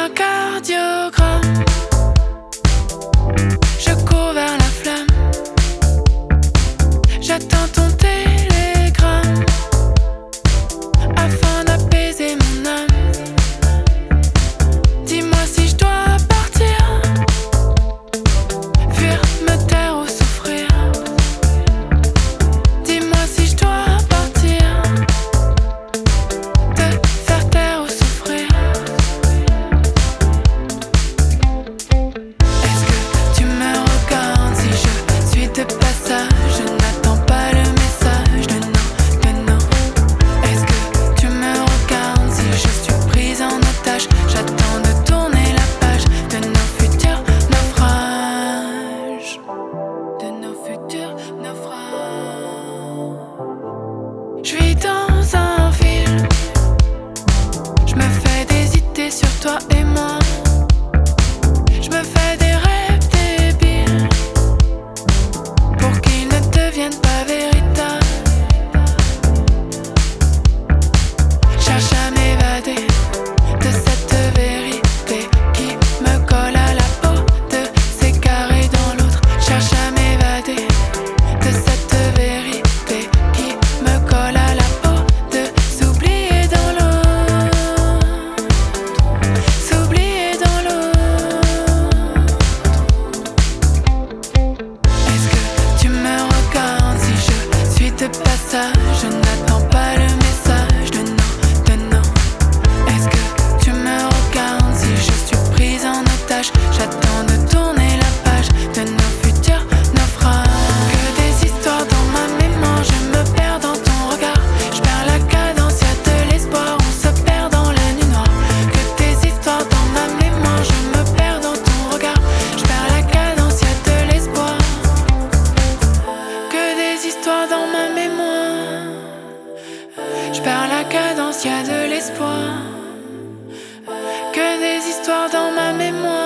un cardiogramme. Je cours vers la flamme. J'attends ton télégramme afin d'apaiser mon âme. Dis-moi si je dois partir, fuir, me taire ou souffrir. Dis-moi si je dois partir, te faire taire ou souffrir. Est-ce que tu me regardes si je suis de passage? Je n'attends pas le message de non, de non. Est-ce que tu me regardes si je suis prise en otage? J'attends de tourner la page de nos futurs naufrages. De nos futurs naufrages. Je vis dans un film. Je me fais des idées sur toi et moi. Je me fais des rêves débiles pour qu'ils ne deviennent pas véritables. Cherche à m'évader de cette vérité qui me colle à la peau, de s'égarer dans l'autre. Cherche à m'évader de cette vérité qui me colle à la peau, de s'oublier dans l'autre, s'oublier dans l'autre. Est-ce que tu me regardes si je suis de passage? Je n'attends pas le message de non, de non. Est-ce que tu me regardes si je suis prise en otage? J'attends de tourner la page de nos futurs naufrages. Que des histoires dans ma mémoire, je me perds dans ton regard. Je perds la cadence, y'a de l'espoir, on se perd dans la nuit noire. Que des histoires dans ma mémoire, je me perds dans ton regard. Je perds la cadence, y'a de l'espoir. Que des histoires dans ma mémoire. Je perds la cadence, y'a de l'espoir. Que des histoires dans ma mémoire.